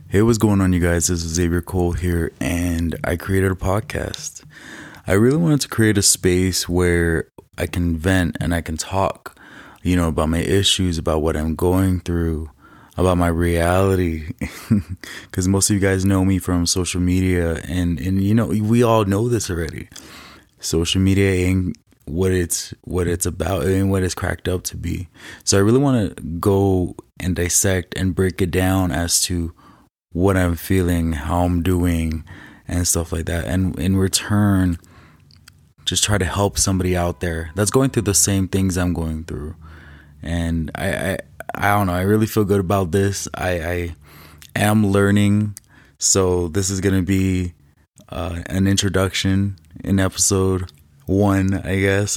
Hey, what's going on, you guys? This is Xavier Cole here, and I created a podcast. I really wanted to create a space where I can vent and I can talk, about my issues, about what I'm going through, about my reality. Because most of you guys know me from social media, and we all know this already. Social media ain't what it's about and what it's cracked up to be. So I really want to go and dissect and break it down as to what I'm feeling, how I'm doing, and stuff like that. And in return, just try to help somebody out there that's going through the same things I'm going through. And I don't know. I really feel good about this. I am learning, so this is gonna be an introduction in episode 1, I guess.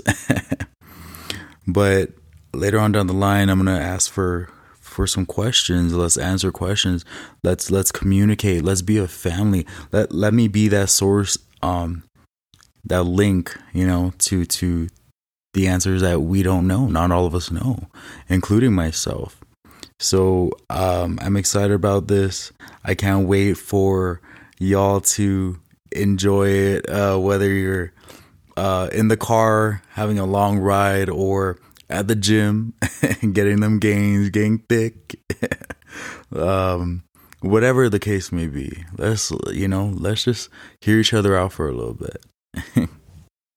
But later on down the line, I'm gonna ask for some questions. Let's answer questions. Let's communicate. Let's be a family. Let me be that source, that link, to the answers that we don't know. Not all of us know, including myself. So I'm excited about this. I can't wait for y'all to enjoy it, whether you're in the car having a long ride or at the gym getting them gains, getting thick. Whatever the case may be, let's just hear each other out for a little bit.